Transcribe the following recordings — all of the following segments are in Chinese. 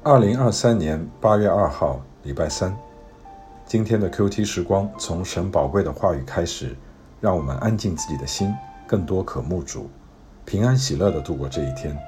2023年8月2号，礼拜三。今天的 QT 时光，从神宝贵的话语开始，让我们安静自己的心，更多渴慕主，平安喜乐地度过这一天。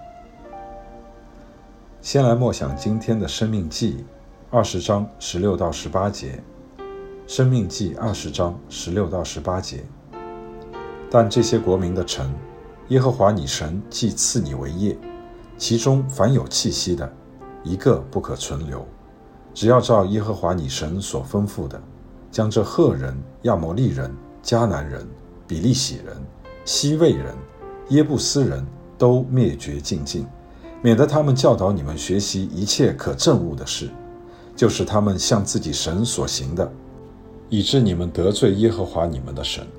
先来默想今天的申命记20章16到18节。申命记20章16到18节。但这些国民的城，耶和华你神既赐你为业，其中凡有气息的，一个不可存留，只要照耶和华你神所吩咐的，将这赫人、亚摩利人、迦南人、比利洗人、西魏人、耶布斯人都灭绝尽尽，免得他们教导你们学习一切可憎恶的事，就是他们向自己神所行的，以致你们得罪耶和华你们的神。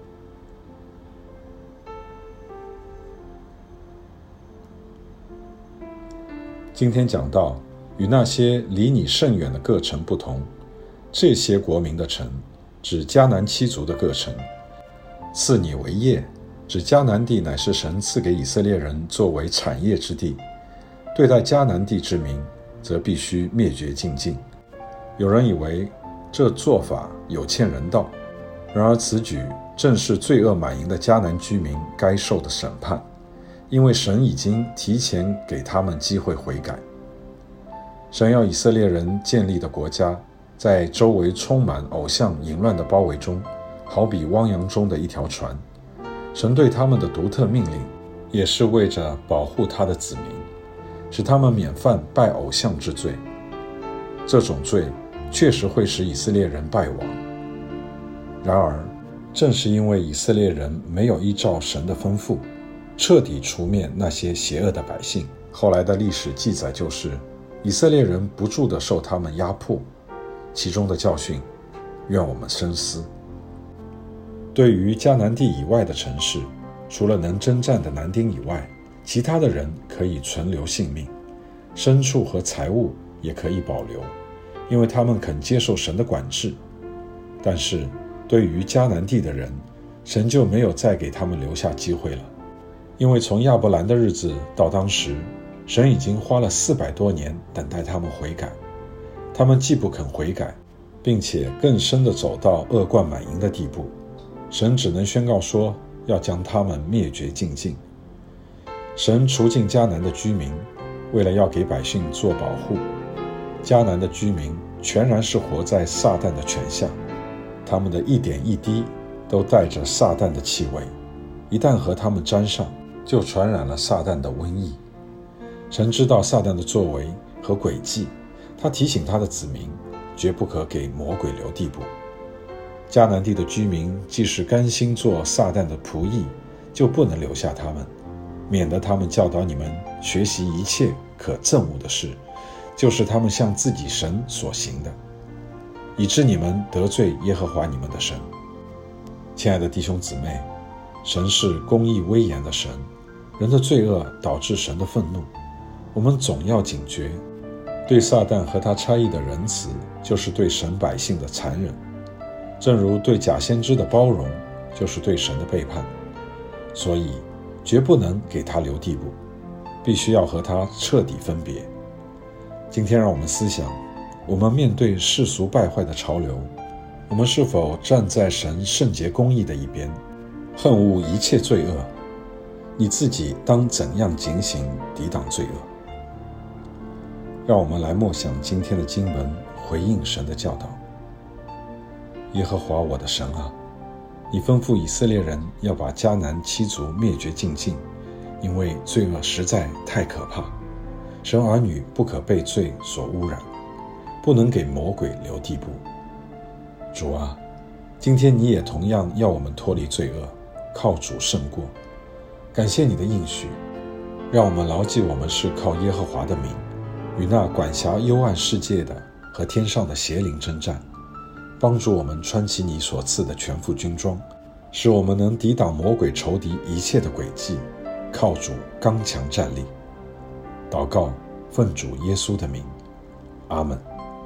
今天讲到与那些离你甚远的各城不同，这些国民的城，指迦南七族的各城，赐你为业，指迦南地乃是神赐给以色列人作为产业之地，对待迦南地之民，则必须灭绝尽尽。有人以为这做法有欠人道，然而此举正是罪恶满盈的迦南居民该受的审判，因为神已经提前给他们机会悔改。神要以色列人建立的国家，在周围充满偶像淫乱的包围中，好比汪洋中的一条船。神对他们的独特命令，也是为着保护他的子民，使他们免犯拜偶像之罪。这种罪确实会使以色列人败亡。然而，正是因为以色列人没有依照神的吩咐，彻底除灭那些邪恶的百姓，后来的历史记载就是以色列人不住地受他们压迫，其中的教训，愿我们深思。对于迦南地以外的城市，除了能征战的男丁以外，其他的人可以存留性命，牲畜和财物也可以保留，因为他们肯接受神的管制。但是对于迦南地的人，神就没有再给他们留下机会了，因为从亚伯兰的日子到当时，神已经花了400多年等待他们悔改。他们既不肯悔改，并且更深地走到恶贯满盈的地步，神只能宣告说要将他们灭绝尽尽。神除尽迦南的居民，为了要给百姓做保护。迦南的居民全然是活在撒旦的权下，他们的一点一滴都带着撒旦的气味，一旦和他们沾上，就传染了撒旦的瘟疫。神知道撒旦的作为和诡计，他提醒他的子民，绝不可给魔鬼留地步。迦南地的居民即使甘心做撒旦的仆役，就不能留下他们，免得他们教导你们学习一切可憎恶的事，就是他们向自己神所行的，以致你们得罪耶和华你们的神。亲爱的弟兄姊妹，神是公义威严的神，人的罪恶导致神的愤怒，我们总要警觉。对撒旦和他差役的仁慈，就是对神百姓的残忍，正如对假先知的包容，就是对神的背叛。所以绝不能给他留地步，必须要和他彻底分别。今天让我们思想，我们面对世俗败坏的潮流，我们是否站在神圣洁公义的一边，恨恶一切罪恶？你自己当怎样警醒抵挡罪恶？让我们来默想今天的经文，回应神的教导。耶和华我的神啊，你吩咐以色列人要把迦南七族灭绝尽尽，因为罪恶实在太可怕，神儿女不可被罪所污染，不能给魔鬼留地步。主啊，今天你也同样要我们脱离罪恶，靠主胜过。感谢你的应许，让我们牢记我们是靠耶和华的名，与那管辖幽暗世界的和天上的邪灵征战，帮助我们穿起你所赐的全副军装，使我们能抵挡魔鬼仇敌一切的诡计，靠主刚强站立。祷告，奉主耶稣的名，阿们。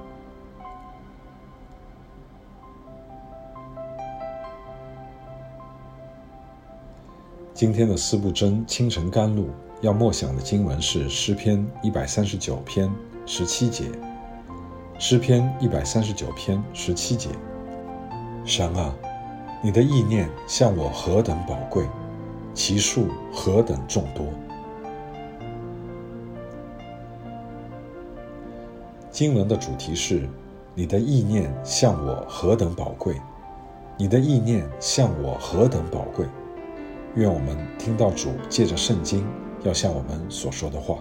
今天的四部真清晨甘露要默想的经文是诗篇139篇 17节，诗篇139篇17节。神啊，你的意念向我何等宝贵，其数何等众多。经文的主题是你的意念向我何等宝贵，你的意念向我何等宝贵。愿我们听到主借着圣经要向我们所说的话。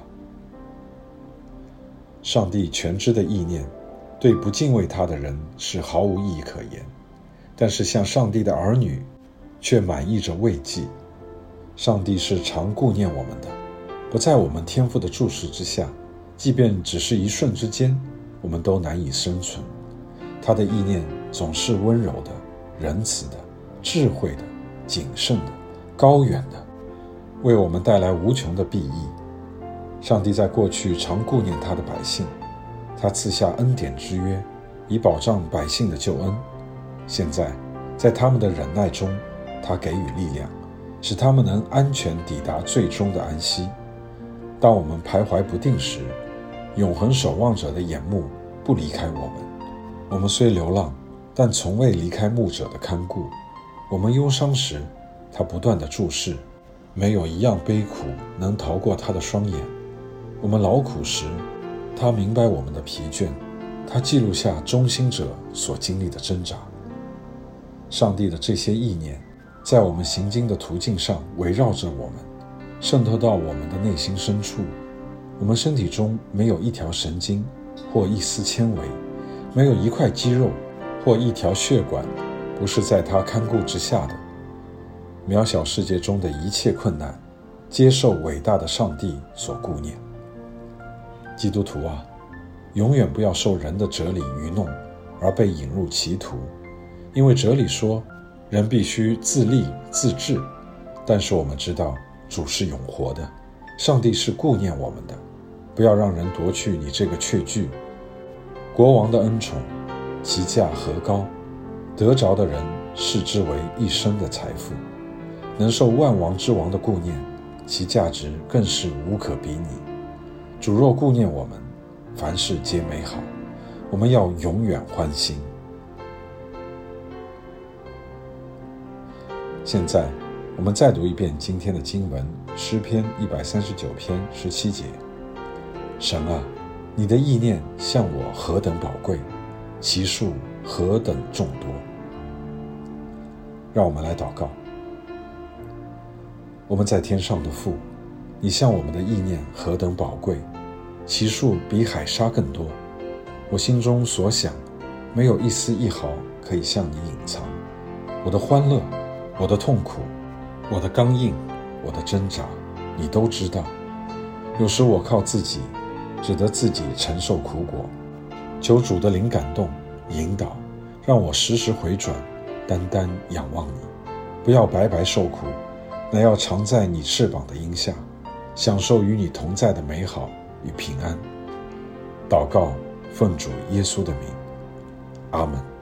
上帝全知的意念对不敬畏他的人是毫无意义可言，但是向上帝的儿女却满溢着慰藉。上帝是常顾念我们的，不在我们天父的注视之下，即便只是一瞬之间，我们都难以生存。他的意念总是温柔的、仁慈的、智慧的、谨慎的、高远的，为我们带来无穷的裨益。上帝在过去常顾念他的百姓，他赐下恩典之约，以保障百姓的救恩。现在在他们的忍耐中，他给予力量，使他们能安全抵达最终的安息。当我们徘徊不定时，永恒守望者的眼目不离开我们。我们虽流浪，但从未离开牧者的看顾。我们忧伤时，他不断地注视，没有一样悲苦能逃过他的双眼。我们劳苦时，他明白我们的疲倦，他记录下忠心者所经历的挣扎。上帝的这些意念在我们行经的途径上围绕着我们，渗透到我们的内心深处。我们身体中没有一条神经或一丝纤维，没有一块肌肉或一条血管不是在他看顾之下的。渺小世界中的一切困难，接受伟大的上帝所顾念。基督徒啊，永远不要受人的哲理愚弄而被引入歧途，因为哲理说人必须自立自治，但是我们知道主是永活的，上帝是顾念我们的。不要让人夺去你这个确据。国王的恩宠，其价何高，得着的人视之为一生的财富。能受万王之王的顾念，其价值更是无可比拟。主若顾念我们，凡事皆美好，我们要永远欢心。现在我们再读一遍今天的经文，诗篇139篇17节。神啊，你的意念向我何等宝贵，其数何等众多。让我们来祷告。我们在天上的父，你向我们的意念何等宝贵，其数比海沙更多。我心中所想，没有一丝一毫可以向你隐藏。我的欢乐，我的痛苦，我的刚硬，我的挣扎，你都知道。有时我靠自己，只得自己承受苦果。求主的灵感动引导，让我时时回转，单单仰望你，不要白白受苦，乃要常在你翅膀的荫下，享受与你同在的美好与平安。祷告，奉主耶稣的名，阿们。